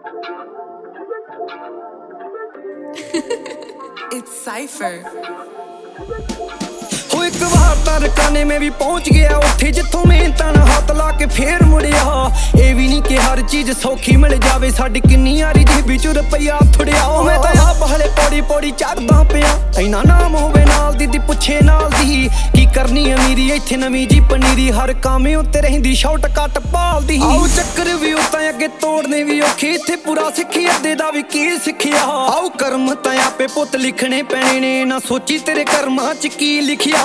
It's Cypher. हो एक बार तां रकाने में भी पहुंच गया उत्थे जिथों मेहनतां नाल हत्थ ला के फेर मुड़िया। ये भी नहीं कि हर चीज सौखी मिल जावे, साडी किन्नी यारी जेबी च रुपया थुड़िया। मैं तां आप हले पौड़ी पौड़ी चढ़दा पिया, इन्ना नाम होवे नाल दी पुछे नाल दी। की करनी अमीरी इत्थे नवीं जी पनीरी, हर काम उत्ते रहिंदी शॉर्टकट पालदी। आओ चक्कर भी उतां अगे तोड़ने भी औखे, इत्थे पूरा सिक्खी अद्धे दा भी की सिक्खिया। आओ कर्म तां आपे पुत लिखने पैणे ने, ना सोची तेरे कर्मां च की लिखिया।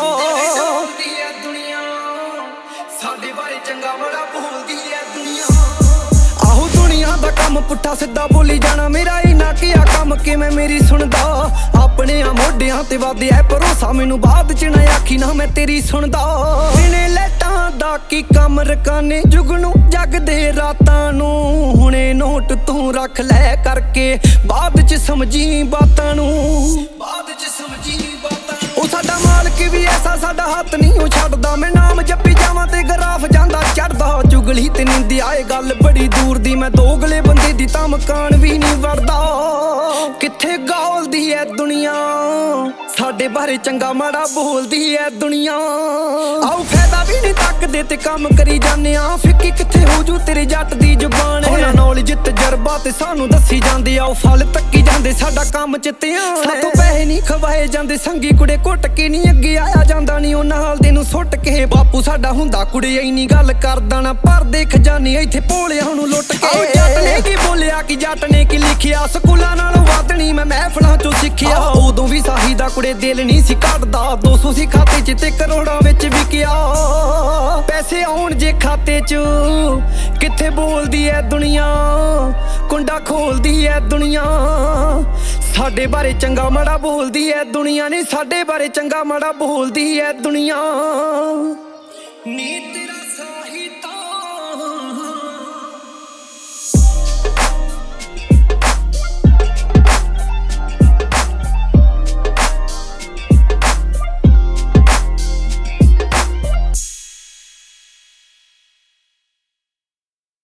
दुनिया साडे बारे चंगा बड़ा बोलदी है दुनिया। आहो दुनिया दा कम पुट्ठा सिद्धा बोली जाना, मेरा इन्ना किया कम किवें मेरी सुनदा। अपने मोढियां ते वादे ऐ भरोसा, मैनू बाद च ना आखी ना मैं तेरी सुनदा। दिने लैटां दा की कम रकाने, जुगनू जगदे रातां नू। हुणे नोट तू रख लै करके, बाद च समझी बातां नू। बाद च समझी बातां नू। ओ साडा मालक भी ऐसा साडा हाथ नहीं ओ छड्डदा, मैं नाम जप्पी जावां ते गराफ जांदा चढ़दा। चुगली ते निंदी आए गल बड़ी दूर दी, मैं दोगले बंदे दी तां मकान भी नहीं वड़दा। कित्थे गौलदी है दुनिया, साडे बारे चंगा माड़ा बोलदी है दुनिया। आओ फायदा भी नहीं तकदे ते काम करी जाने आ, फिक्की कित्थे हो जू तेरे जट दी जुबान है। नॉलेज तजर्बा ते सानू दसी जांदे, आओ फल तक्की जांदे साडा काम च ध्यान। सातों पैसे नहीं खवाए जांदे, संगी कुड़े घुट के नहीं अगे आया जांदा नहीं, ओ नाल दे नू सुट के। बापू साडा हुंदा कुड़े इन्नी गल करदा ना, पर दे खजाने इत्थे भोलियां नू लुट के। जट ने की बोलिया कि जट ने की लिखिया, स्कूलां नालों वध नहीं मैं महफिलां चों सिੱਖਿਆ। उदों भी साही दा कुड़े दिल नहीं सी कटदा, 200 सी खाते च ते करोड़ां विच विकिया। पैसे आउण जे खाते च कित्थे बोलदी है दुनिया, कुंडा खोलदी है दुनिया। साडे बारे चंगा माड़ा बोलदी है दुनिया, नहीं साडे बारे चंगा माड़ा बोलदी है दुनिया। नी तेरा